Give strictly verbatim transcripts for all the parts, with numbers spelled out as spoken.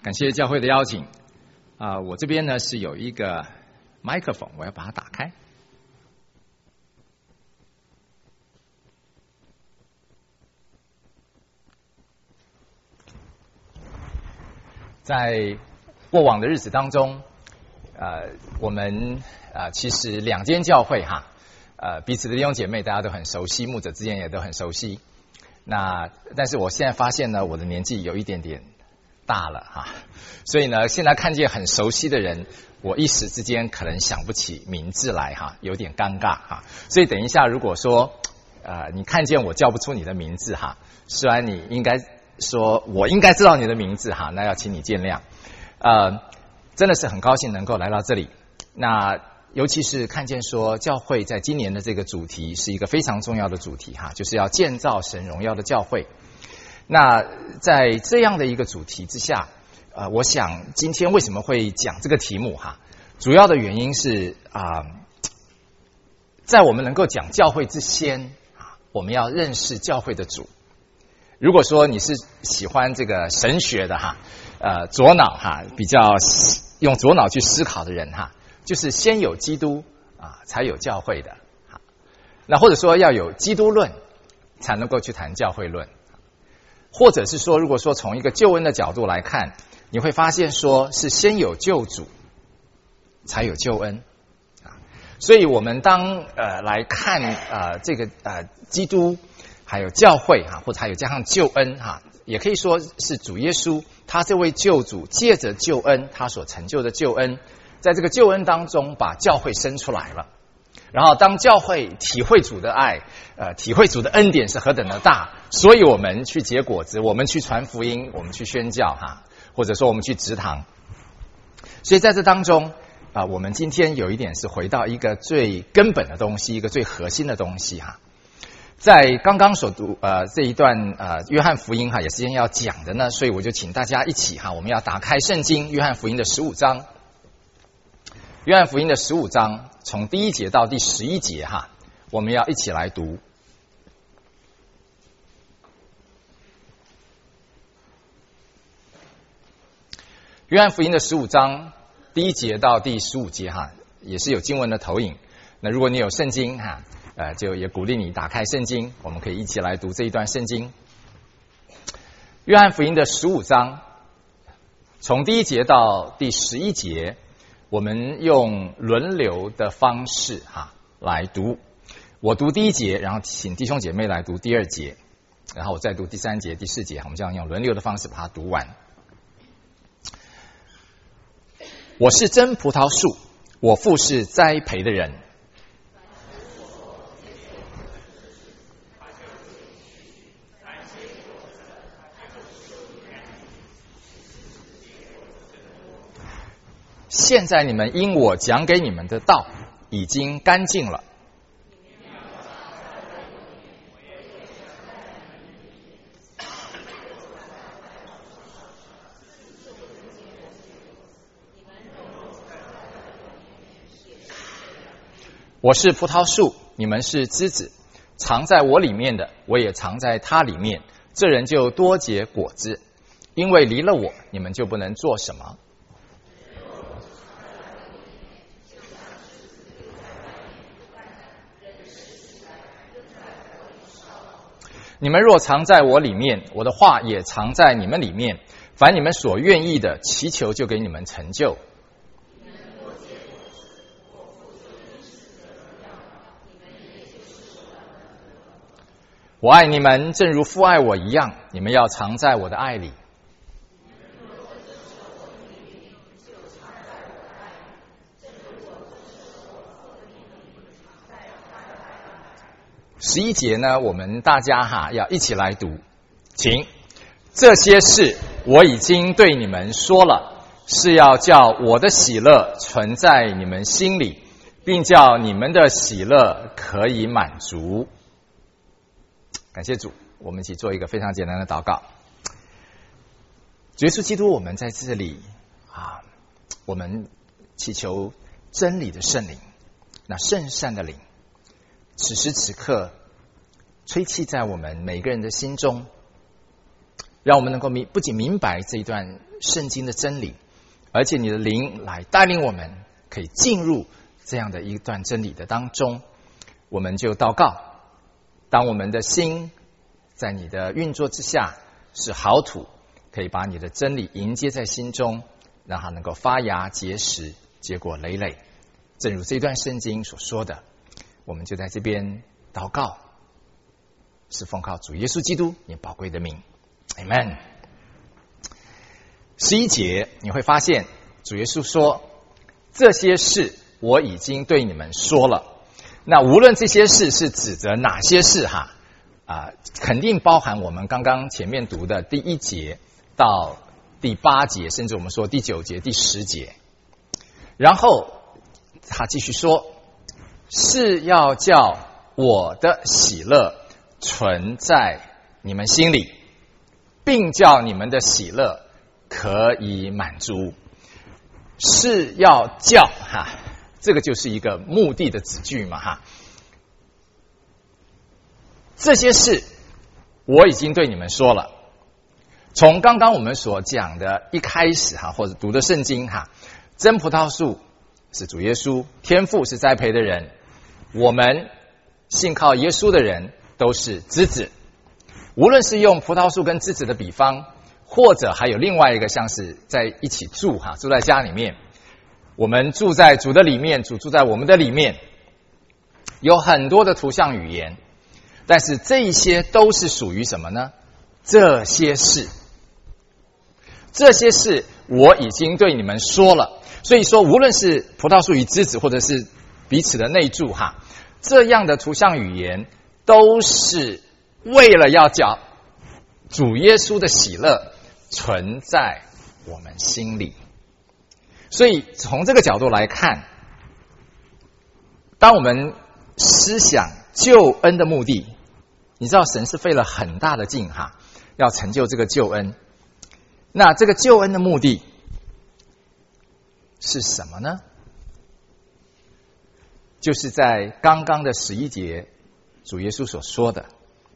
感谢教会的邀请啊、呃，我这边呢是有一个麦克风，我要把它打开。在过往的日子当中，呃，我们呃其实两间教会哈，呃彼此的弟兄姐妹大家都很熟悉，牧者之间也都很熟悉。那但是我现在发现呢，我的年纪有一点点大了哈，所以呢，现在看见很熟悉的人，我一时之间可能想不起名字来哈，有点尴尬哈。所以等一下，如果说呃你看见我叫不出你的名字哈，虽然你应该说我应该知道你的名字哈，那要请你见谅。呃，真的是很高兴能够来到这里。那尤其是看见说教会在今年的这个主题是一个非常重要的主题哈，就是要建造神荣耀的教会。那在这样的一个主题之下，呃，我想今天为什么会讲这个题目哈？主要的原因是啊、呃，在我们能够讲教会之先啊，我们要认识教会的主。如果说你是喜欢这个神学的哈，呃，左脑哈，比较用左脑去思考的人哈，就是先有基督啊，才有教会的。那或者说要有基督论，才能够去谈教会论。或者是说，如果说从一个救恩的角度来看，你会发现说是先有救主，才有救恩啊。所以我们当呃来看呃这个呃基督还有教会哈，或者还有加上救恩哈，也可以说是主耶稣他这位救主借着救恩他所成就的救恩，在这个救恩当中把教会生出来了。然后当教会体会主的爱，呃，体会主的恩典是何等的大，所以我们去结果子，我们去传福音，我们去宣教哈，或者说我们去植堂。所以在这当中啊、呃，我们今天有一点是回到一个最根本的东西，一个最核心的东西哈。在刚刚所读呃这一段呃约翰福音哈，也是今天要讲的呢，所以我就请大家一起哈，我们要打开圣经约翰福音的十五章。约翰福音的十五章，从第一节到第十一节哈，我们要一起来读。约翰福音的十五章第一节到第十五节哈，也是有经文的投影。那如果你有圣经哈，呃，就也鼓励你打开圣经，我们可以一起来读这一段圣经。约翰福音的十五章，从第一节到第十一节。我们用轮流的方式哈来读，我读第一节，然后请弟兄姐妹来读第二节，然后我再读第三节、第四节，我们这样用轮流的方式把它读完。我是真葡萄树，我父是栽培的人。现在你们因我讲给你们的道已经干净了。我是葡萄树，你们是枝子，藏在我里面的，我也藏在他里面，这人就多结果子，因为离了我，你们就不能做什么。你们若藏在我里面，我的话也藏在你们里面，凡你们所愿意的，祈求就给你们成就。我爱你们，正如父爱我一样，你们要藏在我的爱里。十一节呢，我们大家哈要一起来读，请。这些事我已经对你们说了，是要叫我的喜乐存在你们心里，并叫你们的喜乐可以满足。感谢主，我们一起做一个非常简单的祷告。主耶稣基督，我们在这里啊，我们祈求真理的圣灵，那圣善的灵，此时此刻吹气在我们每个人的心中， 让我们能够明不仅明白这一段圣经的真理，而且你的灵来带领我们可以进入这样的一段真理的当中。我们就祷告，当我们的心在你的运作之下是好土，可以把你的真理迎接在心中，让它能够发芽结实，结果累累。正如这段圣经所说的，我们就在这边祷告，是奉靠主耶稣基督你宝贵的名 Amen。 十一节你会发现主耶稣说，这些事我已经对你们说了。那无论这些事是指责哪些事哈啊，肯定包含我们刚刚前面读的第一节到第八节，甚至我们说第九节第十节。然后他继续说，是要叫我的喜乐存在你们心里，并叫你们的喜乐可以满足。是要叫哈，这个就是一个目的的子句嘛哈。这些事我已经对你们说了。从刚刚我们所讲的一开始哈，或者读的圣经哈，真葡萄树是主耶稣，天父是栽培的人，我们信靠耶稣的人都是枝子。无论是用葡萄树跟枝子的比方，或者还有另外一个像是在一起住哈，住在家里面，我们住在主的里面，主住在我们的里面，有很多的图像语言，但是这一些都是属于什么呢？这些事，这些事我已经对你们说了。所以说无论是葡萄树与枝子，或者是彼此的内住哈，这样的图像语言都是为了要叫主耶稣的喜乐存在我们心里。所以从这个角度来看，当我们思想救恩的目的，你知道神是费了很大的劲哈，要成就这个救恩。那这个救恩的目的是什么呢？就是在刚刚的十一节主耶稣所说的，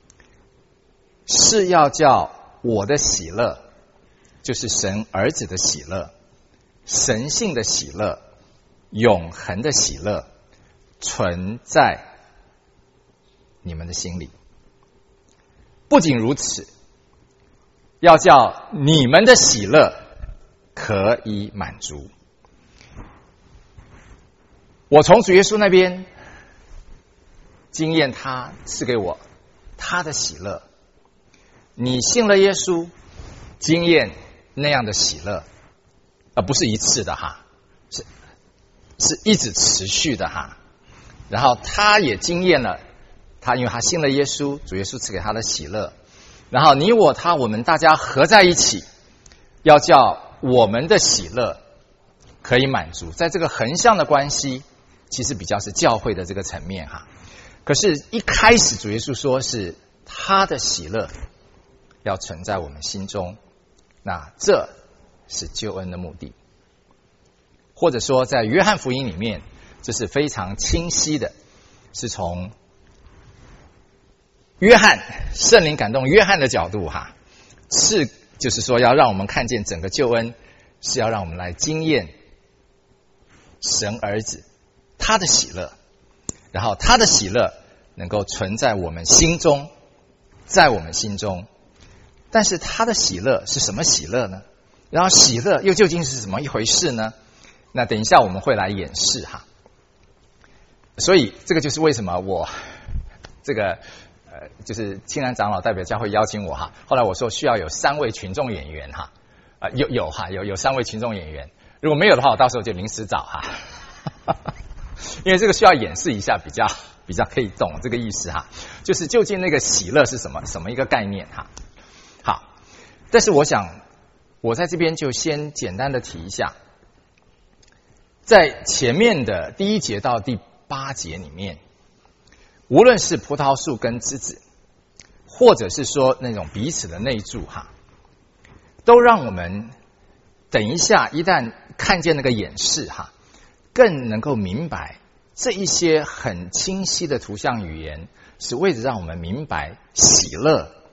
是要叫我的喜乐，就是神儿子的喜乐，神性的喜乐，永恒的喜乐存在你们的心里。不仅如此，要叫你们的喜乐可以满足。我从主耶稣那边经验他赐给我他的喜乐，你信了耶稣，经验那样的喜乐，而不是一次的哈，是是一直持续的哈。然后他也经验了他，因为他信了耶稣，主耶稣赐给他的喜乐。然后你我他我们大家合在一起，要叫我们的喜乐可以满足。在这个横向的关系，其实比较是教会的这个层面哈。可是一开始主耶稣说是他的喜乐要存在我们心中，那这是救恩的目的。或者说在约翰福音里面，这是非常清晰的，是从约翰圣灵感动约翰的角度哈，是就是说要让我们看见整个救恩是要让我们来经验神儿子他的喜乐，然后他的喜乐能够存在我们心中，在我们心中。但是他的喜乐是什么喜乐呢？然后喜乐又究竟是怎么一回事呢？那等一下我们会来演示哈。所以这个就是为什么我这个呃，就是青南长老代表教会邀請我哈。后来我说需要有三位群众演员哈，啊、呃、有有哈有有三位群众演员，如果没有的话，我到时候就临时找哈。因为这个需要演示一下，比较比较可以懂这个意思哈。就是究竟那个喜乐是什么什么一个概念哈。好，但是我想我在这边就先简单的提一下，在前面的第一节到第八节里面，无论是葡萄树跟枝子，或者是说那种彼此的内住哈，都让我们等一下一旦看见那个演示哈，更能够明白这一些很清晰的图像语言是为了让我们明白喜乐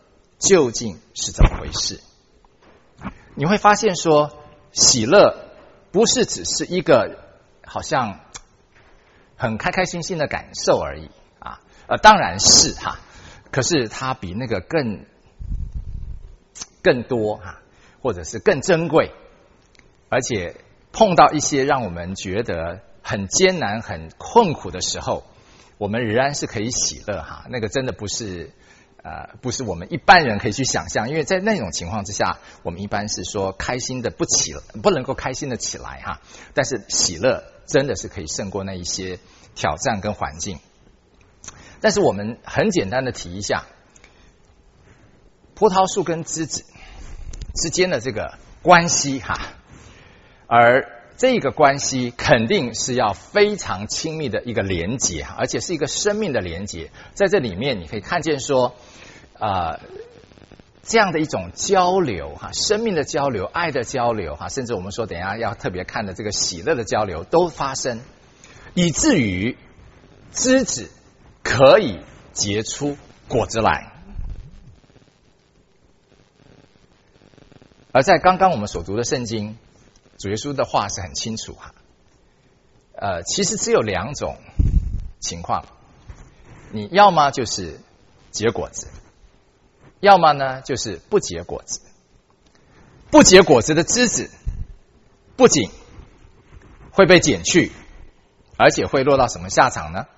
究竟是怎么回事。你会发现说，喜乐不是只是一个好像很开开心心的感受而已啊，呃，当然是哈，可是它比那个更更多哈，或者是更珍贵，而且碰到一些让我们觉得很艰难、很困苦的时候，我们仍然是可以喜乐哈。那个真的不是呃，不是我们一般人可以去想象，因为在那种情况之下，我们一般是说开心的不起，不能够开心的起来哈。但是喜乐真的是可以胜过那一些挑战跟环境。但是我们很简单的提一下，葡萄树跟枝子之间的这个关系哈，而这个关系肯定是要非常亲密的一个连结，而且是一个生命的连结。在这里面你可以看见说呃，这样的一种交流哈，生命的交流、爱的交流哈，甚至我们说等一下要特别看的这个喜乐的交流都发生，以至于枝子可以结出果子来。而在刚刚我们所读的圣经，主耶稣的话是很清楚哈，呃，其实只有两种情况，你要么就是结果子，要么呢就是不结果子。不结果子的枝子不仅会被剪去，而且会落到什么下场呢？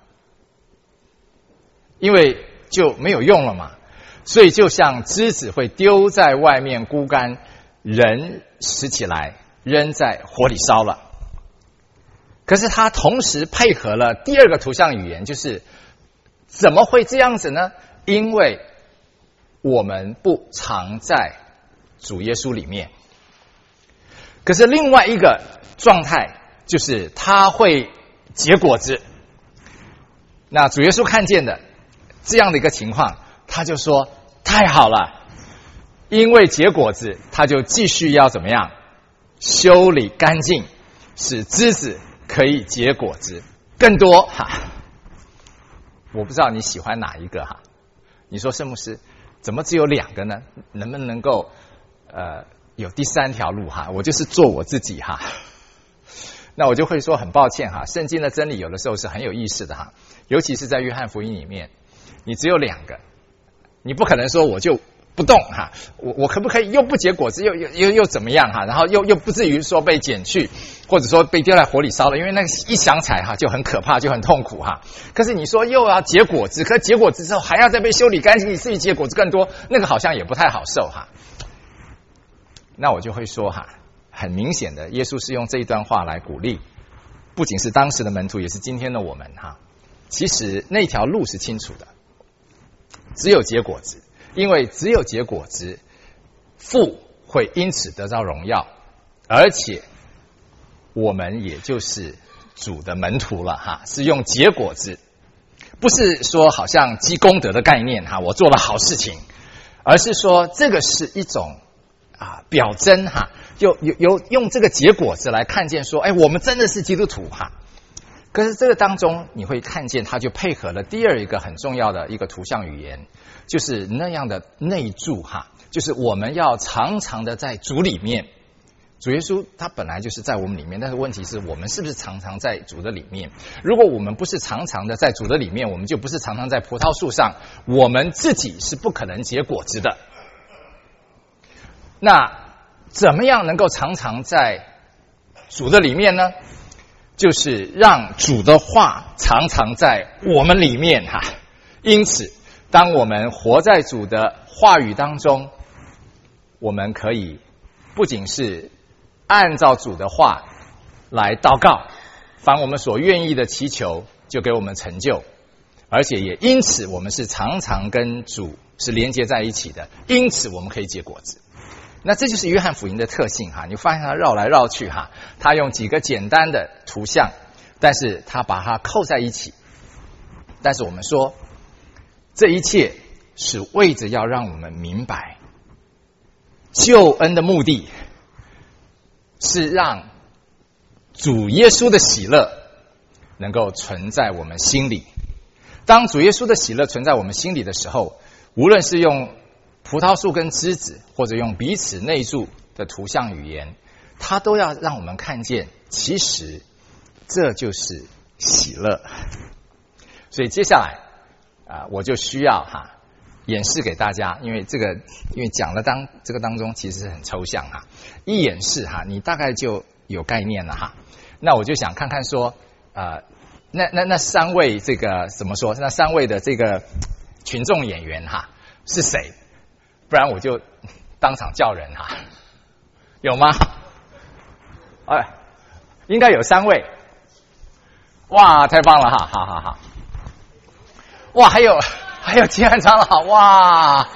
因为就没有用了嘛，所以就像枝子会丢在外面枯干，人拾起来扔在火里烧了。可是它同时配合了第二个图像语言，就是怎么会这样子呢？因为我们不常在主耶稣里面。可是另外一个状态就是它会结果子。那主耶稣看见的这样的一个情况，他就说太好了，因为结果子，他就继续要怎么样修理干净，使枝子可以结果子更多哈。我不知道你喜欢哪一个哈？你说圣牧师怎么只有两个呢？能不能够呃有第三条路哈？我就是做我自己哈。那我就会说很抱歉哈，圣经的真理有的时候是很有意思的哈，尤其是在约翰福音里面，你只有两个，你不可能说我就不动哈，我我可不可以又不结果子，又又又又怎么样哈？然后又又不至于说被剪去，或者说被丢在火里烧了，因为那个一想起来哈就很可怕，就很痛苦哈。可是你说又要结果子，可结果子之后还要再被修理干净，你自己结果子更多，那个好像也不太好受哈。那我就会说哈，很明显的，耶稣是用这一段话来鼓励，不仅是当时的门徒，也是今天的我们哈。其实那条路是清楚的，只有结果子，因为只有结果子，父会因此得到荣耀，而且我们也就是主的门徒了哈，是用结果子，不是说好像积功德的概念哈，我做了好事情，而是说这个是一种啊表征哈，就有有用这个结果子来看见说，哎，我们真的是基督徒哈。可是这个当中你会看见，它就配合了第二一个很重要的一个图像语言，就是那样的内住哈，就是我们要常常的在主里面。主耶稣他本来就是在我们里面，但是问题是我们是不是常常在主的里面？如果我们不是常常的在主的里面，我们就不是常常在葡萄树上，我们自己是不可能结果子的。那怎么样能够常常在主的里面呢？就是让主的话常常在我们里面哈。因此当我们活在主的话语当中，我们可以不仅是按照主的话来祷告，凡我们所愿意的祈求就给我们成就，而且也因此我们是常常跟主是连接在一起的，因此我们可以结果子。那这就是约翰福音的特性哈，你发现它绕来绕去哈，它用几个简单的图像，但是它把它扣在一起。但是我们说这一切是为着要让我们明白，救恩的目的是让主耶稣的喜乐能够存在我们心里。当主耶稣的喜乐存在我们心里的时候，无论是用葡萄树跟枝子，或者用彼此内住的图像语言，它都要让我们看见，其实这就是喜乐。所以接下来啊、呃，我就需要哈演示给大家，因为这个因为讲的当这个当中其实是很抽象哈，一演示哈，你大概就有概念了哈。那我就想看看说，呃，那那那三位这个怎么说？那三位的这个群众演员哈是谁？不然我就当场叫人哈，有吗？哎，应该有三位。哇，太棒了哈，好好好。哇，还有还有金汉昌了哈，哇，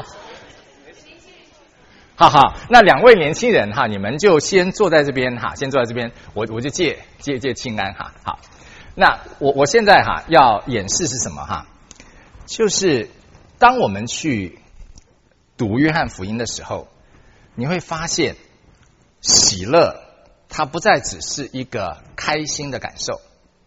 好好，那两位年轻人哈，你们就先坐在这边哈，先坐在这边，我我就借借借清安哈，好，那我我现在哈要演示是什么哈？就是当我们去读约翰福音的时候，你会发现喜乐它不再只是一个开心的感受。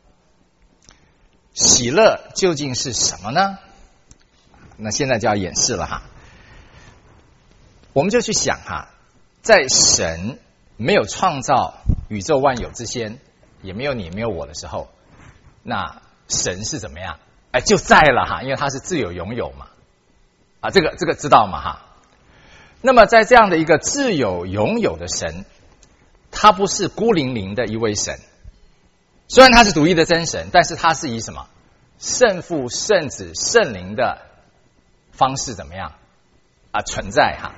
喜乐究竟是什么呢？那现在就要演示了哈。我们就去想哈，在神没有创造宇宙万有之前，也没有你没有我的时候，那神是怎么样？哎，就在了哈，因为他是自有永有嘛。啊，这个这个知道吗哈？那么在这样的一个自有永有的神，他不是孤零零的一位神。虽然他是独一的真神，但是他是以什么圣父、圣子、圣灵的方式怎么样啊存在哈？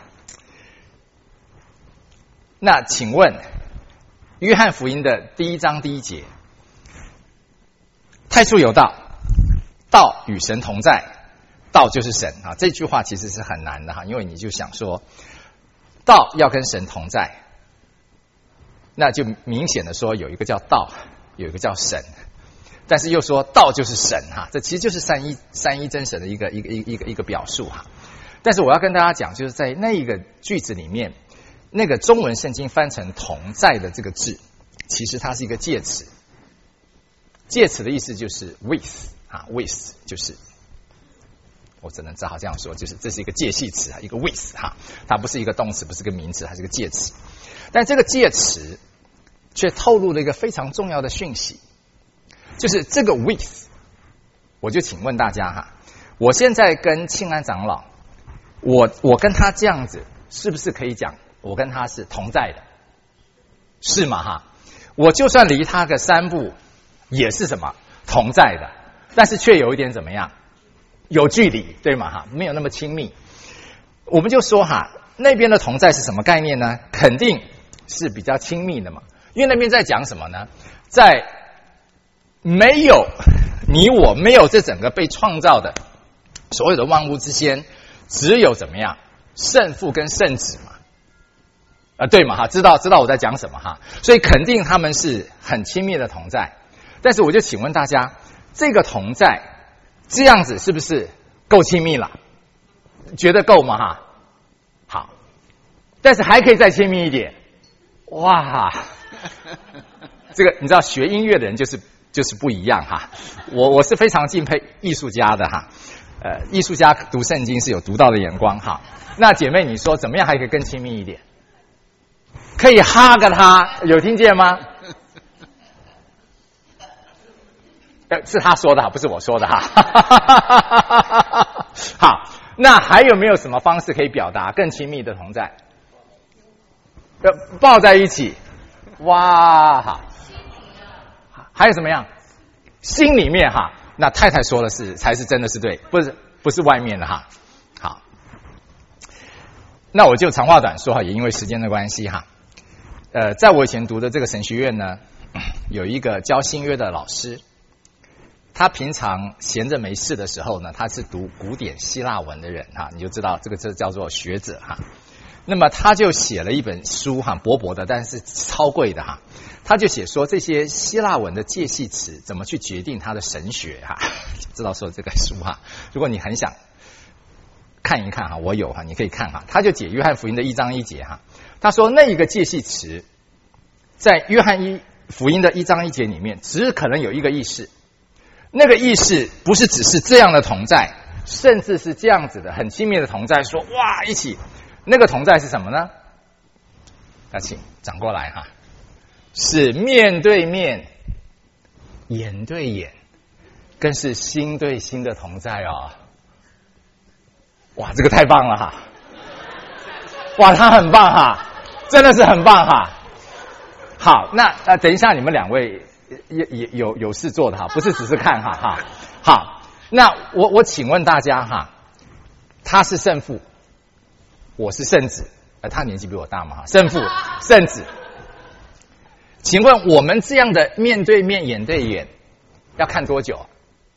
那请问，约翰福音的第一章第一节，太初有道，道与神同在，道就是神啊。这句话其实是很难的哈，因为你就想说，道要跟神同在，那就明显的说有一个叫道。有一个叫神，但是又说道就是神哈，这其实就是三一三一真神的一个一个一个一个一个表述哈。但是我要跟大家讲，就是在那一个句子里面，那个中文圣经翻成同在的这个字，其实它是一个介词，介词的意思就是 with 啊 with 就是我只能只好这样说，就是这是一个介系词啊，一个 with 哈，它不是一个动词，不是个名词，它是个介词。但这个介词却透露了一个非常重要的讯息，就是这个 with， 我就请问大家哈，我现在跟庆安长老，我我跟他这样子，是不是可以讲我跟他是同在的？是吗哈？我就算离他个三步，也是什么同在的，但是却有一点怎么样？有距离，对吗哈？没有那么亲密。我们就说哈，那边的同在是什么概念呢？肯定是比较亲密的嘛。因为那边在讲什么呢？在没有你我没有这整个被创造的所有的万物之间，只有怎么样圣父跟圣子嘛，啊对嘛哈，知道知道我在讲什么哈，所以肯定他们是很亲密的同在。但是我就请问大家，这个同在这样子是不是够亲密了？觉得够吗哈？好，但是还可以再亲密一点，哇！这个你知道学音乐的人就是就是不一样哈，我我是非常敬佩艺术家的哈，呃，艺术家读圣经是有独到的眼光哈。那姐妹你说怎么样还可以更亲密一点？可以哈个他，有听见吗？呃，是他说的哈，不是我说的哈。好，那还有没有什么方式可以表达更亲密的同在？呃，抱在一起。哇，好，还有怎么样？心里面哈，那太太说的是才是真的是对，不是不是外面的哈。好，那我就长话短说哈，也因为时间的关系哈。呃，在我以前读的这个神学院呢，有一个教新约的老师，他平常闲着没事的时候呢，他是读古典希腊文的人哈，你就知道这个这叫做学者哈。那么他就写了一本书哈，薄薄的，但是超贵的哈。他就写说这些希腊文的介系词怎么去决定他的神学哈，知道说这个书哈。如果你很想看一看哈，我有哈，你可以看哈。他就解约翰福音的一章一节哈，他说那一个介系词在约翰一福音的一章一节里面，只可能有一个意思，那个意思不是只是这样的同在， 甚至是这样子的很亲密的同在，说哇一起，那个同在是什么呢？那请转过来哈，是面对面、眼对眼，更是心对心的同在哦。哇，这个太棒了哈！哇，他很棒哈，真的是很棒哈。好，那呃，等一下你们两位有有有有事做的哈，不是只是看哈哈。好，那我我请问大家哈，他是圣父，我是圣子，呃，他年纪比我大嘛哈，圣父圣子。请问我们这样的面对面、眼对眼，要看多久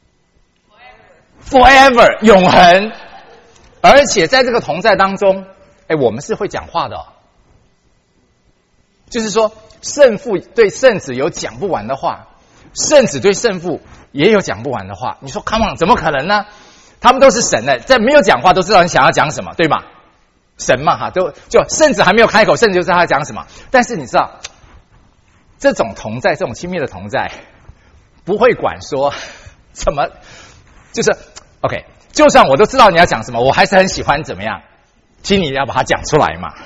？Forever， 永恒。而且在这个同在当中，哎，我们是会讲话的哦。就是说，圣父对圣子有讲不完的话，圣子对圣父也有讲不完的话。你说 ，Come on， 怎么可能呢？他们都是神呢，在没有讲话都知道你想要讲什么，对吗？神嘛，哈，都就圣子还没有开口，圣子就知道他讲什么。但是你知道，这种同在，这种亲密的同在，不会管说怎么，就是 OK。就算我都知道你要讲什么，我还是很喜欢怎么样，请你要把它讲出来嘛。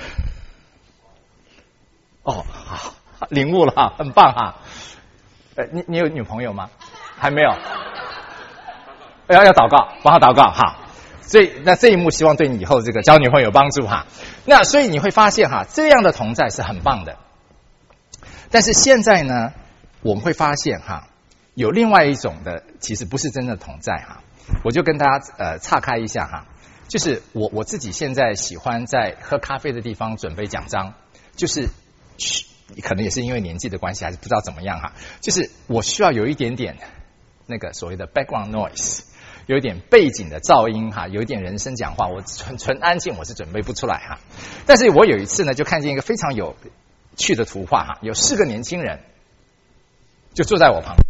哦，好，领悟了哈，很棒哈。呃，你你有女朋友吗？还没有。要要祷告，帮他祷告哈。所以那这一幕希望对你以后这个交女朋友有帮助哈。那所以你会发现哈，这样的同在是很棒的。但是现在呢，我们会发现哈，有另外一种的，其实不是真的同在哈。我就跟大家呃岔开一下哈，就是我我自己现在喜欢在喝咖啡的地方准备讲章，就是可能也是因为年纪的关系，还是不知道怎么样哈，就是我需要有一点点那个所谓的 background noise， 有一点背景的噪音哈，有一点人声讲话，我纯纯安静我是准备不出来哈。但是我有一次呢，就看见一个非常有趣的图画哈，有四个年轻人就坐在我旁边，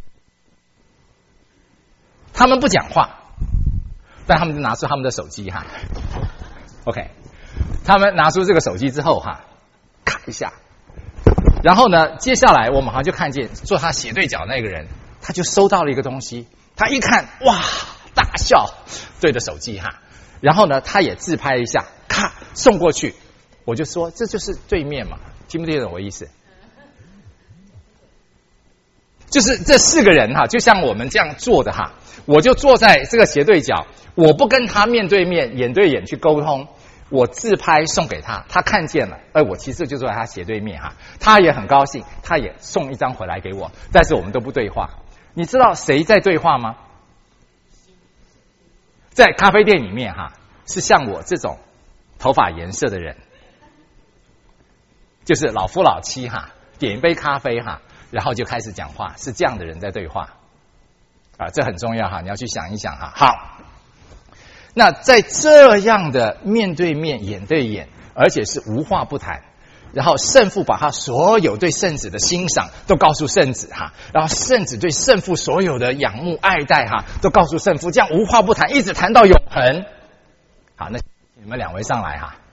他们不讲话。但他们就拿出他们的手机哈 ，OK， 他们拿出这个手机之后哈，咔一下，然后呢，接下来我马上就看见坐他斜对角那个人，他就收到了一个东西，他一看哇，大笑，对着手机哈，然后呢，他也自拍一下，咔送过去，我就说这就是对面嘛，听不听懂我意思？就是这四个人哈，就像我们这样做的哈，我就坐在这个斜对角，我不跟他面对面、眼对眼去沟通，我自拍送给他，他看见了，而我其实就坐在他斜对面哈，他也很高兴，他也送一张回来给我，但是我们都不对话。你知道谁在对话吗？在咖啡店里面哈，是像我这种头发颜色的人，就是老夫老妻哈，点一杯咖啡哈。然后就开始讲话，是这样的人在对话啊，这很重要哈，你要去想一想哈。好，那在这样的面对面、眼对眼，而且是无话不谈，然后圣父把他所有对圣子的欣赏都告诉圣子哈，然后圣子对圣父所有的仰慕爱戴哈，都告诉圣父，这样无话不谈，一直谈到永恒。好，那你们两位上来哈。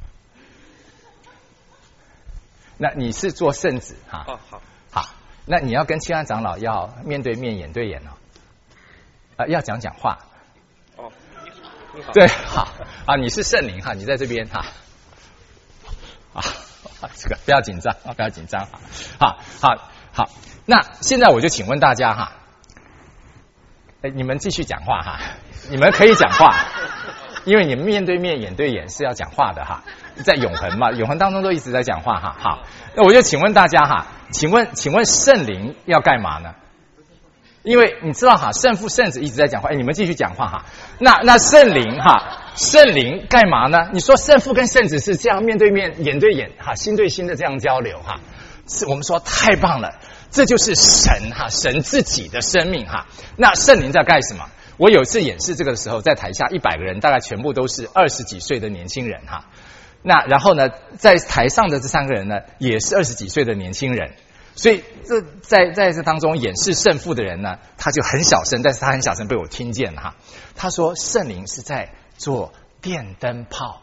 那你是做圣子哈？哦，好，好。那你要跟清安长老要面对面、眼对眼哦，啊、呃，要讲讲话。哦，你好。对，好啊，你是圣灵哈，你在这边哈。啊，这个不要紧张啊，不要紧张哈。好，好，好。那现在我就请问大家哈，哎，你们继续讲话哈，你们可以讲话，因为你们面对面、眼对眼是要讲话的哈，在永恒嘛，永恒当中都一直在讲话哈。好，那我就请问大家哈。请问，请问圣灵要干嘛呢？因为你知道哈，圣父、圣子一直在讲话，哎，你们继续讲话哈。那那圣灵哈，圣灵干嘛呢？你说圣父跟圣子是这样面对面、眼对眼哈、心对心的这样交流哈，是我们说太棒了，这就是神哈，神自己的生命哈。那圣灵在干什么？我有一次演示这个的时候，在台下一百个人，大概全部都是二十几岁的年轻人哈。那然后呢，在台上的这三个人呢，也是二十几岁的年轻人，所以这在在这当中演示圣父的人呢，他就很小声，但是他很小声被我听见了哈。他说圣灵是在做电灯泡。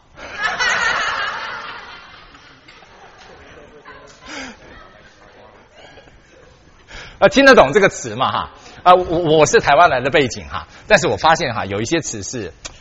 呃，听得懂这个词嘛哈？啊、呃，我我是台湾来的背景哈，但是我发现哈，有一些词是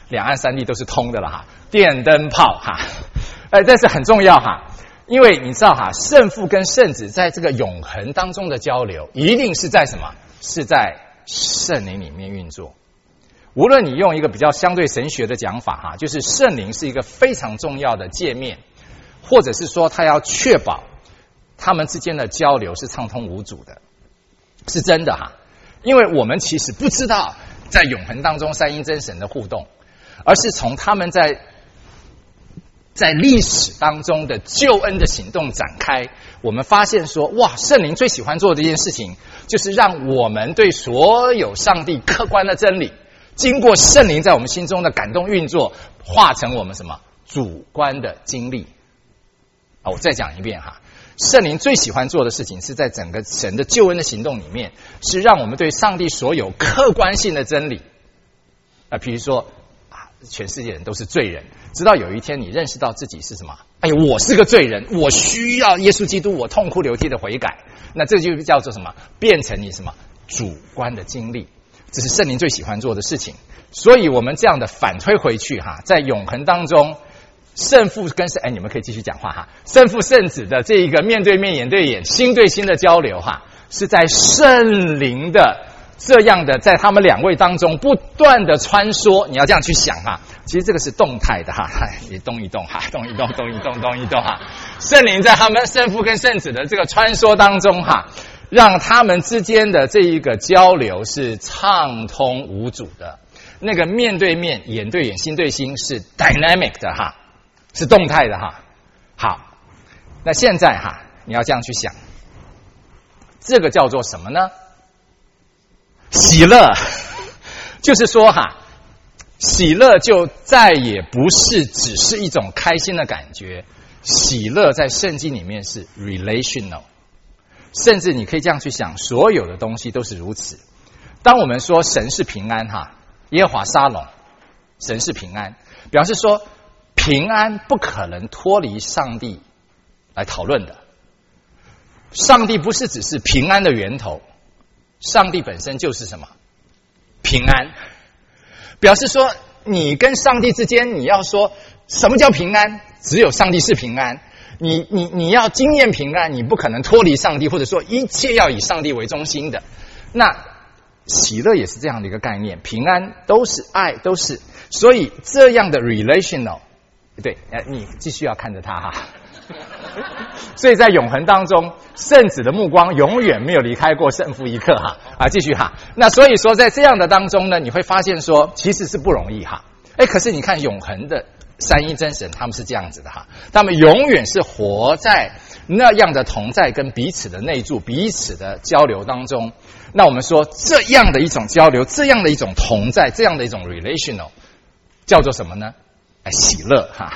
两岸三地都是通的了哈，电灯泡哈，哎，这是很重要哈，因为你知道哈，圣父跟圣子在这个永恒当中的交流，一定是在什么？是在圣灵里面运作。无论你用一个比较相对神学的讲法哈，就是圣灵是一个非常重要的界面，或者是说他要确保他们之间的交流是畅通无阻的，是真的哈。因为我们其实不知道在永恒当中三一真神的互动，而是从他们在在历史当中的救恩的行动展开，我们发现说，哇，圣灵最喜欢做的一件事情，就是让我们对所有上帝客观的真理，经过圣灵在我们心中的感动运作，化成我们什么主观的经历。啊，我再讲一遍哈，圣灵最喜欢做的事情是在整个神的救恩的行动里面，是让我们对上帝所有客观性的真理，啊，比如说啊，全世界人都是罪人，直到有一天你认识到自己是什么，哎呦，我是个罪人，我需要耶稣基督，我痛哭流涕的悔改，那这就叫做什么？变成你什么主观的经历。这是圣灵最喜欢做的事情，所以我们这样的反推回去哈，在永恒当中，圣父跟圣，哎，你们可以继续讲话哈，圣父圣子的这一个面对面、眼对眼、心对心的交流哈，是在圣灵的这样的在他们两位当中不断的穿梭，你要这样去想哈，其实这个是动态的哈，你动一动哈，动一动，动一动，动一动哈，圣灵在他们圣父跟圣子的这个穿梭当中哈，让他们之间的这一个交流是畅通无阻的，那个面对面、眼对眼、心对心是 dynamic 的哈，是动态的哈。好，那现在哈，你要这样去想，这个叫做什么呢？喜乐，就是说哈，喜乐就再也不是只是一种开心的感觉，喜乐在圣经里面是 relational。甚至你可以这样去想，所有的东西都是如此。当我们说神是平安哈，耶和华沙龙，神是平安，表示说平安不可能脱离上帝来讨论的。上帝不是只是平安的源头，上帝本身就是什么？平安。表示说你跟上帝之间，你要说什么叫平安？只有上帝是平安。你你你要经验平安，你不可能脱离上帝，或者说一切要以上帝为中心的。那喜乐也是这样的一个概念，平安都是爱，都是，所以这样的 relational， 对，你继续要看着他哈。所以在永恒当中，圣子的目光永远没有离开过圣父一刻哈啊，继续哈。那所以说在这样的当中呢，你会发现说其实是不容易哈。哎，可是你看永恒的三一真神他们是这样子的哈，他们永远是活在那样的同在跟彼此的内住、彼此的交流当中。那我们说这样的一种交流，这样的一种同在，这样的一种 relational 叫做什么呢？哎，喜乐哈。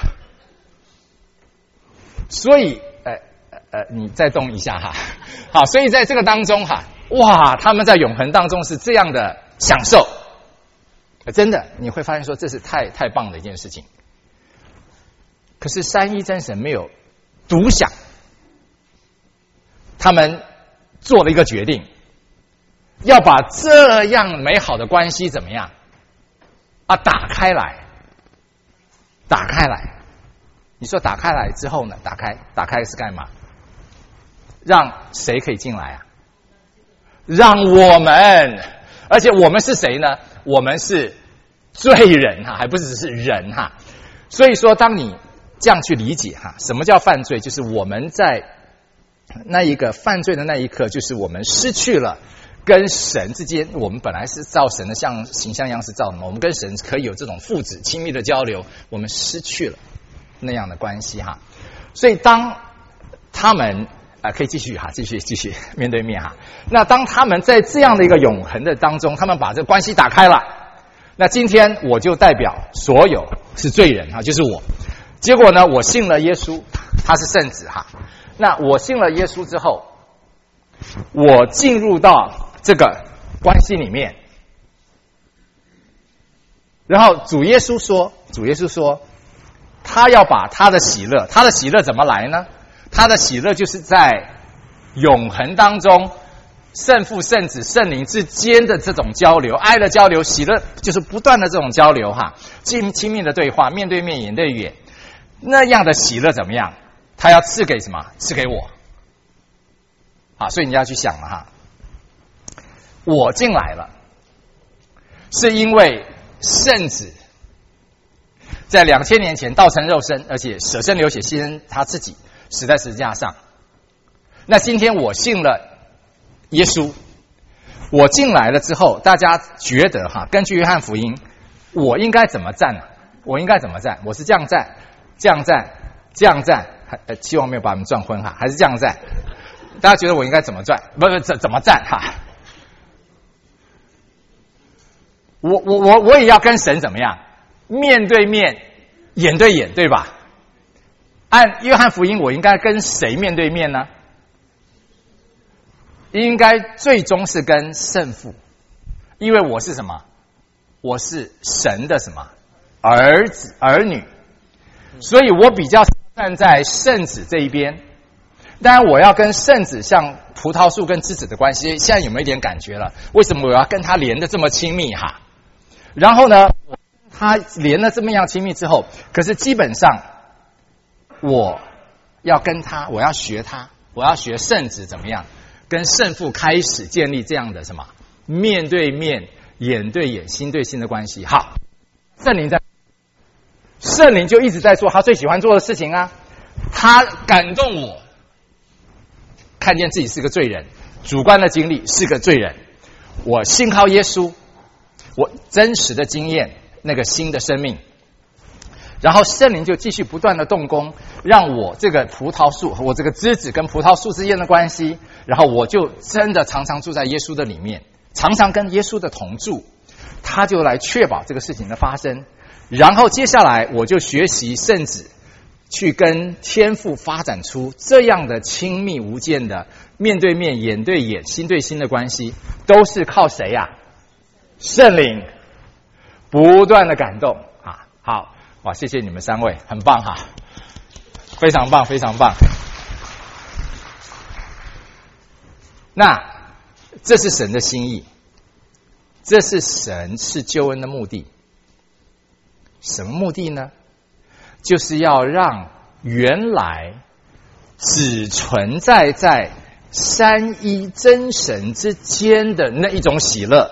所以呃呃你再动一下哈。好，所以在这个当中哈，哇，他们在永恒当中是这样的享受，真的你会发现说这是太太棒的一件事情。可是三一真神没有独享，他们做了一个决定，要把这样美好的关系怎么样啊打开来，打开来。你说打开来之后呢？打开，打开是干嘛？让谁可以进来啊？让我们，而且我们是谁呢？我们是罪人哈，还不是只是人哈。所以说，当你这样去理解哈，什么叫犯罪？就是我们在那一个犯罪的那一刻，就是我们失去了跟神之间，我们本来是照神的像形象样式造的嘛，我们跟神可以有这种父子亲密的交流，我们失去了那样的关系哈。所以当他们啊、呃，可以继续哈，继续继续面对面哈。那当他们在这样的一个永恒的当中，他们把这个关系打开了，那今天我就代表所有是罪人哈，就是我。结果呢，我信了耶稣，他是圣子哈。那我信了耶稣之后，我进入到这个关系里面，然后主耶稣说，主耶稣说，他要把他的喜乐，他的喜乐怎么来呢？他的喜乐就是在永恒当中圣父、圣子、圣灵之间的这种交流，爱的交流，喜乐，就是不断的这种交流哈，亲亲密的对话，面对面，眼对眼，那样的喜乐怎么样？他要赐给什么？赐给我。好，所以你要去想了哈，我进来了，是因为圣子在两千年前道成肉身，而且舍身流血牺牲他自己，死在十字架上。那今天我信了耶稣，我进来了之后，大家觉得哈，根据约翰福音，我应该怎么站呢？我应该怎么站？我是这样站，这样站，这样站，还呃，希望没有把你们撞昏哈，还是这样站？大家觉得我应该怎么站？不不，怎怎么站哈？我我我我也要跟神怎么样？面对面，眼对眼，对吧？按约翰福音，我应该跟谁面对面呢？应该最终是跟圣父，因为我是什么？我是神的什么儿子儿女，所以我比较站在圣子这一边。当然，我要跟圣子像葡萄树跟枝子的关系，现在有没有一点感觉了？为什么我要跟他连得这么亲密哈？然后呢，他连了这么样亲密之后，可是基本上我要跟他，我要学他，我要学圣子怎么样？跟圣父开始建立这样的什么面对面、眼对眼、心对心的关系。好，圣灵在，圣灵就一直在做他最喜欢做的事情啊。他感动我，看见自己是个罪人，主观的经历是个罪人，我信靠耶稣，我真实的经验那个新的生命。然后圣灵就继续不断的动工，让我这个葡萄树，我这个枝子跟葡萄树之间的关系，然后我就真的常常住在耶稣的里面，常常跟耶稣的同住，他就来确保这个事情的发生。然后接下来我就学习圣子，去跟天父发展出这样的亲密无间的面对面、眼对眼、心对心的关系，都是靠谁呀、啊？圣灵不断的感动啊！好。哇，谢谢你们三位，很棒哈，非常棒，非常棒。那这是神的心意，这是神是救恩的目的。什么目的呢？就是要让原来只存在在三一真神之间的那一种喜乐，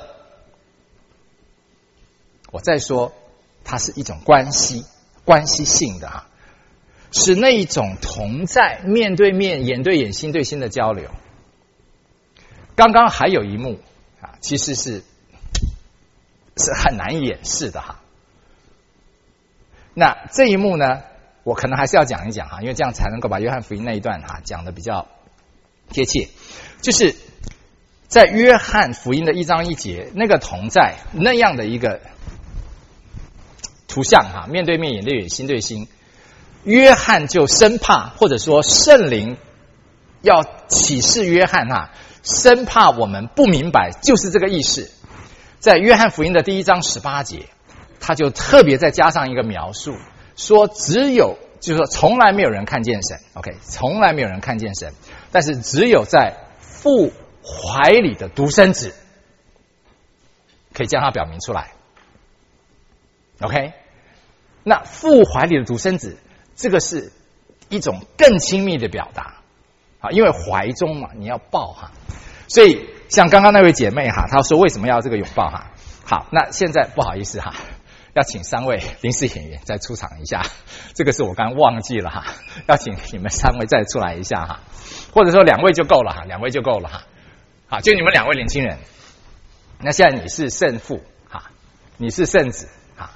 我再说。它是一种关系，关系性的哈，是那一种同在、面对面、眼对眼、心对心的交流。刚刚还有一幕啊，其实是是很难掩饰的哈。那这一幕呢，我可能还是要讲一讲哈，因为这样才能够把约翰福音那一段哈讲得比较贴切。就是在约翰福音的一章一节，那个同在那样的一个图像哈，面对面、眼对眼、心对心，约翰就生怕，或者说圣灵要启示约翰哈，生怕我们不明白，就是这个意思。在约翰福音的第一章十八节，他就特别再加上一个描述，说只有就是说从来没有人看见神 ，OK， 从来没有人看见神，但是只有在父怀里的独生子可以将它表明出来。OK， 那父怀里的独生子，这个是一种更亲密的表达啊，因为怀中嘛，你要抱哈，所以像刚刚那位姐妹哈，她说为什么要这个拥抱哈？好，那现在不好意思哈，要请三位临时演员再出场一下，这个是我刚忘记了哈，要请你们三位再出来一下哈，或者说两位就够了哈，两位就够了哈，好，就你们两位年轻人，那现在你是圣父哈，你是圣子。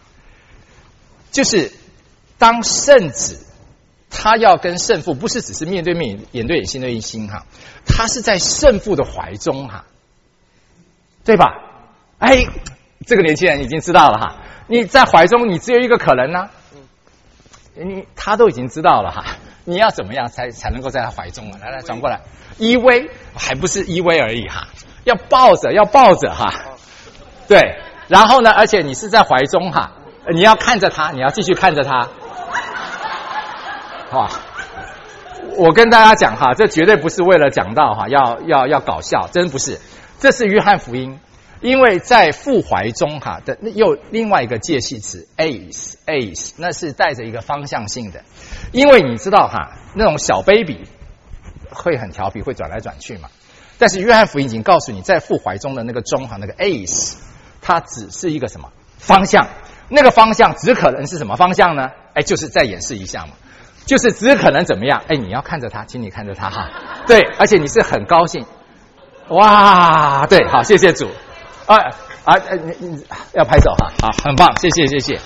就是当圣子他要跟圣父，不是只是面对面、眼对眼、心对心哈，他是在圣父的怀中哈，对吧？哎，这个年轻人已经知道了哈，你在怀中，你只有一个可能呢、啊，你他都已经知道了哈，你要怎么样才才能够在他怀中啊？来来，转过来，依偎还不是依偎而已哈，要抱着，要抱着哈，对，然后呢，而且你是在怀中哈。你要看着他，你要继续看着他，哇！ 我跟大家讲哈，这绝对不是为了讲到哈，要要要搞笑，真不是。这是约翰福音，因为在父怀中哈的又另外一个介系词 as as， 那是带着一个方向性的。因为你知道哈，那种小 baby 会很调皮，会转来转去嘛。但是约翰福音已经告诉你，在父怀中的那个中哈，那个 as， 它只是一个什么方向？那个方向只可能是什么方向呢？哎，就是再演示一下嘛。就是只可能怎么样？哎，你要看着他，请你看着他哈。对，而且你是很高兴，哇，对，好，谢谢主。啊啊，你你要拍手哈，好，很棒，谢谢谢谢。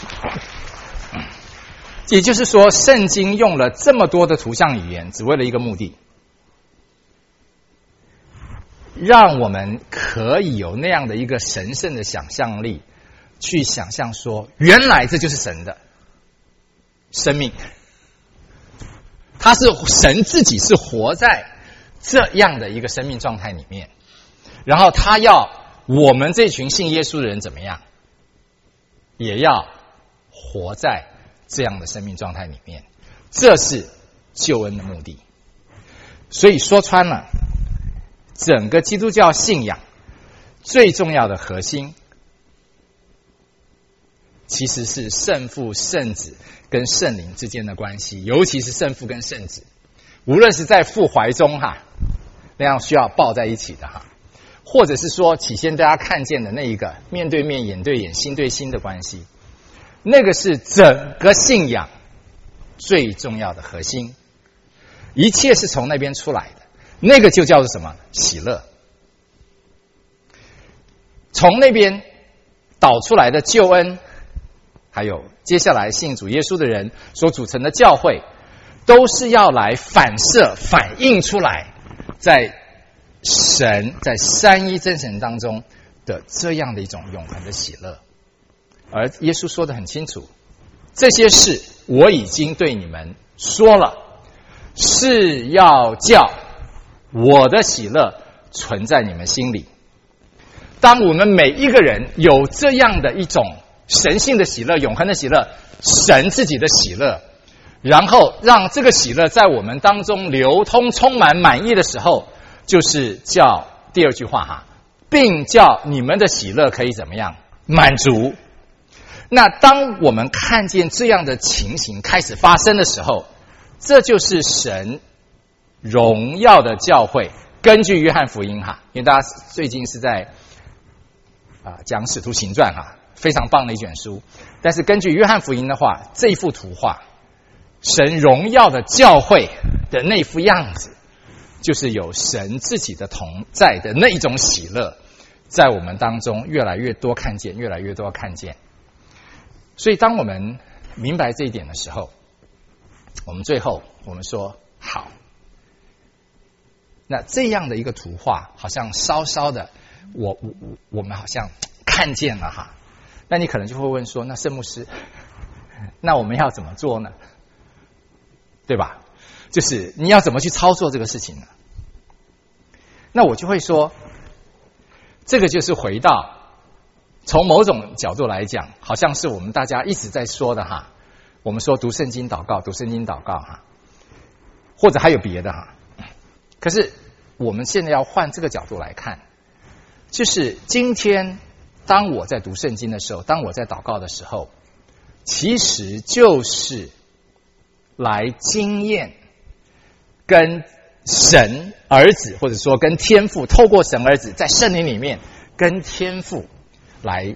也就是说，圣经用了这么多的图像语言，只为了一个目的，让我们可以有那样的一个神圣的想象力，去想象说，原来这就是神的生命。他是神自己是活在这样的一个生命状态里面，然后他要我们这群信耶稣的人怎么样，也要活在这样的生命状态里面，这是救恩的目的。所以说穿了，整个基督教信仰最重要的核心，其实是圣父、圣子跟圣灵之间的关系，尤其是圣父跟圣子，无论是在父怀中哈，那样需要抱在一起的哈，或者是说起先大家看见的那一个面对面、眼对眼、心对心的关系，那个是整个信仰最重要的核心，一切是从那边出来的，那个就叫做什么？喜乐。从那边导出来的救恩，还有接下来信主耶稣的人所组成的教会，都是要来反射反映出来在神在三一真神当中的这样的一种永恒的喜乐。而耶稣说得很清楚，这些事我已经对你们说了，是要叫我的喜乐存在你们心里。当我们每一个人有这样的一种神性的喜乐、永恒的喜乐、神自己的喜乐，然后让这个喜乐在我们当中流通、充满、满意的时候，就是叫第二句话哈，并叫你们的喜乐可以怎么样满足。那当我们看见这样的情形开始发生的时候，这就是神荣耀的教会。根据约翰福音哈，因为大家最近是在啊讲使徒行传哈，非常棒的一卷书。但是根据约翰福音的话，这一幅图画，神荣耀的教会的那副样子，就是有神自己的同在的那一种喜乐，在我们当中越来越多看见，越来越多看见。所以当我们明白这一点的时候，我们最后我们说好，那这样的一个图画好像稍稍的我我我们好像看见了哈。那你可能就会问说，那圣牧师，那我们要怎么做呢？对吧？就是你要怎么去操作这个事情呢？那我就会说，这个就是回到从某种角度来讲，好像是我们大家一直在说的哈。我们说读圣经祷告，读圣经祷告哈，或者还有别的哈。可是我们现在要换这个角度来看，就是今天当我在读圣经的时候，当我在祷告的时候，其实就是来经验跟神儿子，或者说跟天父，透过神儿子在圣灵里面跟天父来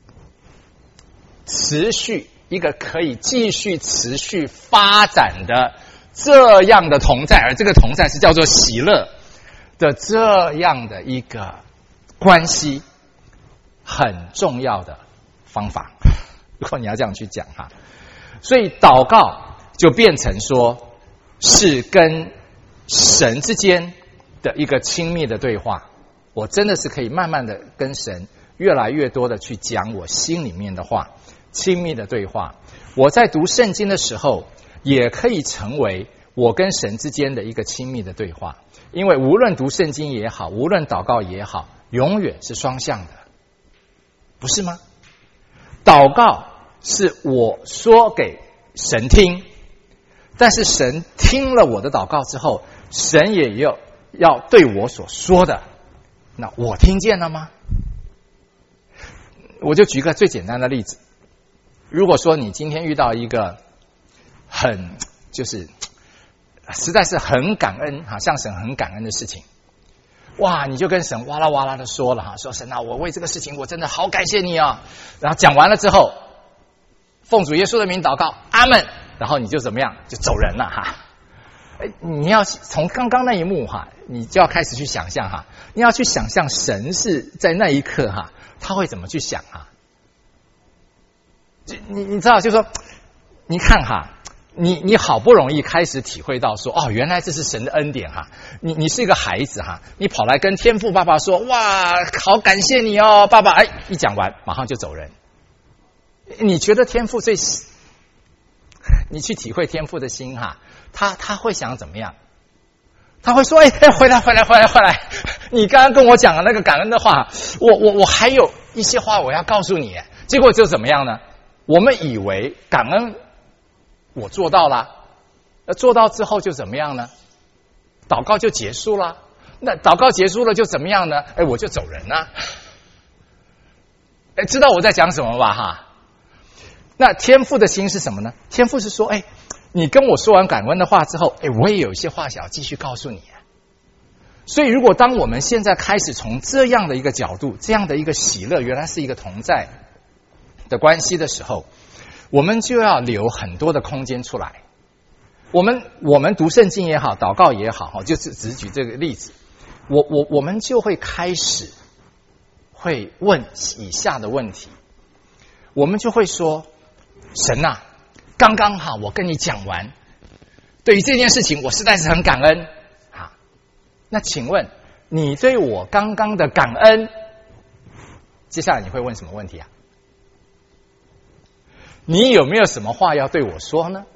持续一个可以继续持续发展的这样的同在，而这个同在是叫做喜乐的这样的一个关系，很重要的方法。如果你要这样去讲哈，所以祷告就变成说是跟神之间的一个亲密的对话。我真的是可以慢慢的跟神越来越多的去讲我心里面的话，亲密的对话。我在读圣经的时候，也可以成为我跟神之间的一个亲密的对话。因为无论读圣经也好，无论祷告也好，永远是双向的，不是吗？祷告是我说给神听， 但是神听了我的祷告之后，神也要要对我所说的，那我听见了吗？我就举个最简单的例子，如果说你今天遇到一个很就是实在是很感恩哈，向神很感恩的事情，哇，你就跟神哇啦哇啦的说了哈，说神啊，我为这个事情我真的好感谢你啊。然后讲完了之后，奉主耶稣的名祷告，阿们。然后你就怎么样，就走人了哈。哎，你要从刚刚那一幕哈，你就要开始去想象哈，你要去想象神是在那一刻哈，他会怎么去想啊？你你知道，就是说，你看哈，你你好不容易开始体会到说，哦，原来这是神的恩典哈。你你是一个孩子哈，你跑来跟天父爸爸说，哇，好感谢你哦，爸爸。哎，一讲完马上就走人。你觉得天父最，你去体会天父的心哈，他他会想怎么样？他会说，哎哎，回来回来回来回来，你刚刚跟我讲的那个感恩的话，我我我还有一些话我要告诉你。结果就怎么样呢？我们以为感恩我做到了，那做到之后就怎么样呢？祷告就结束了。那祷告结束了就怎么样呢？哎，我就走人了。哎，知道我在讲什么吧哈？那天父的心是什么呢？天父是说，哎，你跟我说完感恩的话之后，哎，我也有一些话想要继续告诉你。所以如果当我们现在开始从这样的一个角度，这样的一个喜乐原来是一个同在的关系的时候，我们就要留很多的空间出来。我们我们读圣经也好，祷告也好，就是只举这个例子，我我我们就会开始会问以下的问题，我们就会说，神啊，刚刚好我跟你讲完，对于这件事情我实在是很感恩。好，那请问你对我刚刚的感恩，接下来你会问什么问题啊？你有没有什么话要对我说呢？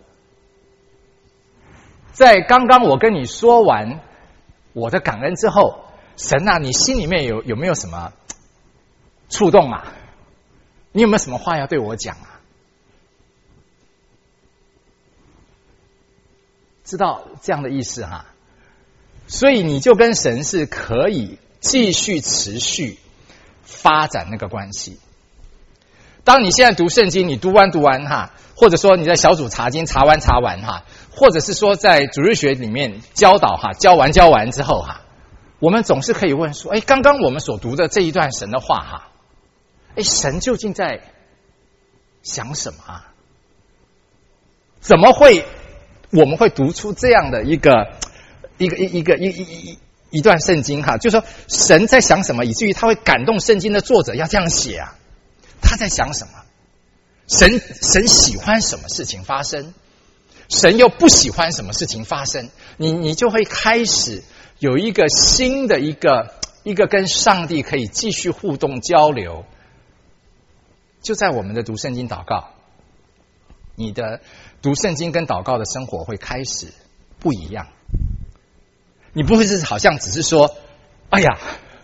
在刚刚我跟你说完我的感恩之后，神啊，你心里面有有没有什么触动啊？你有没有什么话要对我讲啊？知道这样的意思哈？所以你就跟神是可以继续持续发展那个关系。当你现在读圣经，你读完读完哈，或者说你在小组查经查完查完哈，或者是说在主日学里面教导哈，教完教完之后哈，我们总是可以问说，哎，刚刚我们所读的这一段神的话哈，哎，神究竟在想什么啊？怎么会我们会读出这样的一个一个一个一一一一段圣经哈？就是说神在想什么，以至于他会感动圣经的作者要这样写啊？他在想什么？神神喜欢什么事情发生？神又不喜欢什么事情发生？你你就会开始有一个新的一个一个跟上帝可以继续互动交流。就在我们的读圣经祷告，你的读圣经跟祷告的生活会开始不一样。你不会是好像只是说，哎呀，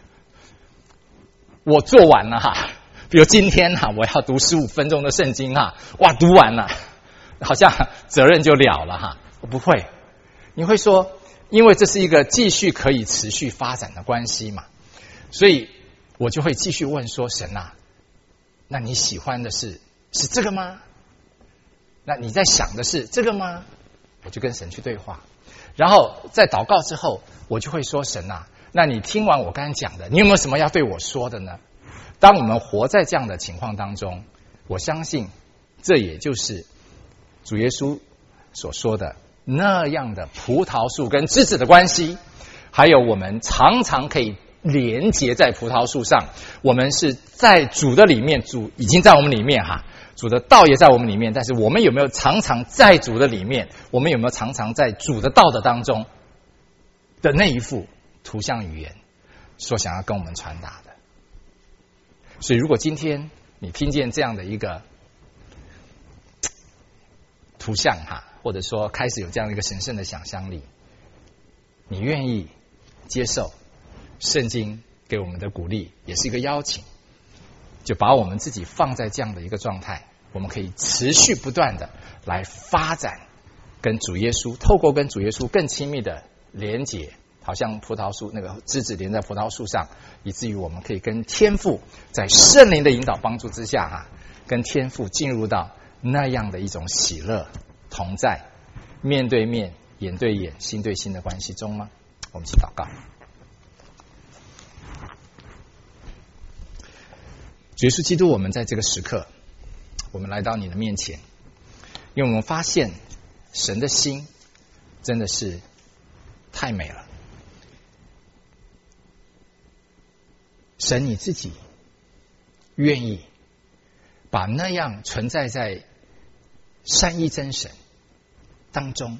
我做完了哈。比如今天哈，我要读十五分钟的圣经哈，哇，读完了，好像责任就了了哈。不会，你会说，因为这是一个继续可以持续发展的关系嘛，所以我就会继续问说，神啊，那你喜欢的是是这个吗？那你在想的是这个吗？我就跟神去对话，然后在祷告之后，我就会说，神啊，那你听完我刚才讲的，你有没有什么要对我说的呢？当我们活在这样的情况当中，我相信这也就是主耶稣所说的那样的葡萄树跟枝子的关系，还有我们常常可以连结在葡萄树上，我们是在主的里面，主已经在我们里面哈，主的道也在我们里面，但是我们有没有常常在主的里面？我们有没有常常在主的道的当中的那一副图像语言所想要跟我们传达的？所以如果今天你听见这样的一个图像哈，或者说开始有这样的一个神圣的想象力，你愿意接受圣经给我们的鼓励，也是一个邀请，就把我们自己放在这样的一个状态，我们可以持续不断的来发展跟主耶稣，透过跟主耶稣更亲密的连结，好像葡萄树那个枝子连在葡萄树上，以至于我们可以跟天父在圣灵的引导帮助之下哈、啊，跟天父进入到那样的一种喜乐同在，面对面、眼对眼、心对心的关系中吗？我们一起祷告。主耶稣基督，我们在这个时刻，我们来到你的面前，因为我们发现神的心真的是太美了。神你自己愿意把那样存在在三一真神当中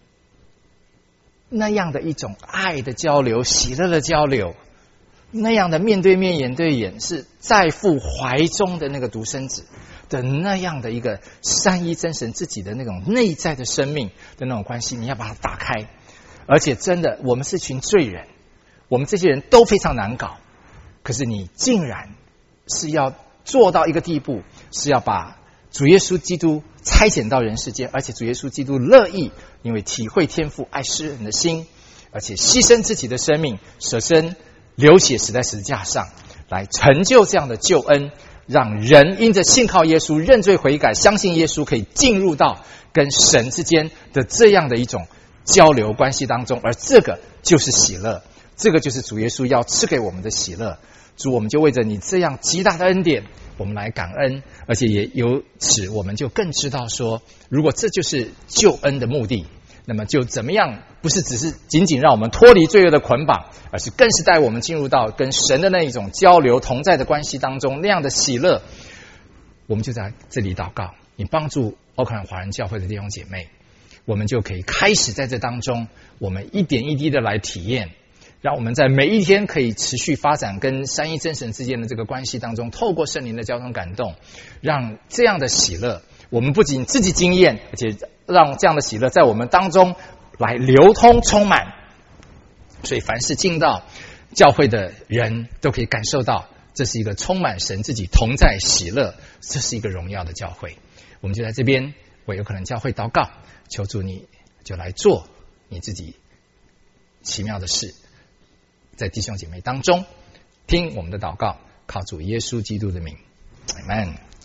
那样的一种爱的交流、喜乐的交流，那样的面对面、眼对眼，是在父怀中的那个独生子的那样的一个三一真神自己的那种内在的生命的那种关系，你要把它打开。而且真的，我们是群罪人，我们这些人都非常难搞，可是你竟然是要做到一个地步，是要把主耶稣基督差遣到人世间，而且主耶稣基督乐意，因为体会天父爱世人的心，而且牺牲自己的生命，舍身流血死在十字架上，来成就这样的救恩，让人因着信靠耶稣、认罪悔改、相信耶稣，可以进入到跟神之间的这样的一种交流关系当中，而这个就是喜乐，这个就是主耶稣要赐给我们的喜乐。主，我们就为着你这样极大的恩典，我们来感恩，而且也由此我们就更知道说，如果这就是救恩的目的，那么就怎么样，不是只是仅仅让我们脱离罪恶的捆绑，而是更是带我们进入到跟神的那一种交流同在的关系当中，那样的喜乐。我们就在这里祷告，你帮助奥克兰华人教会的弟兄姐妹，我们就可以开始在这当中，我们一点一滴的来体验，让我们在每一天可以持续发展跟三一真神之间的这个关系当中，透过圣灵的交通感动，让这样的喜乐我们不仅自己经验，而且让这样的喜乐在我们当中来流通充满。所以凡是进到教会的人都可以感受到，这是一个充满神自己同在喜乐，这是一个荣耀的教会。我们就在这边为有可能教会祷告，求主你就来做你自己奇妙的事，在弟兄姐妹当中听我们的祷告，靠主耶稣基督的名，阿们。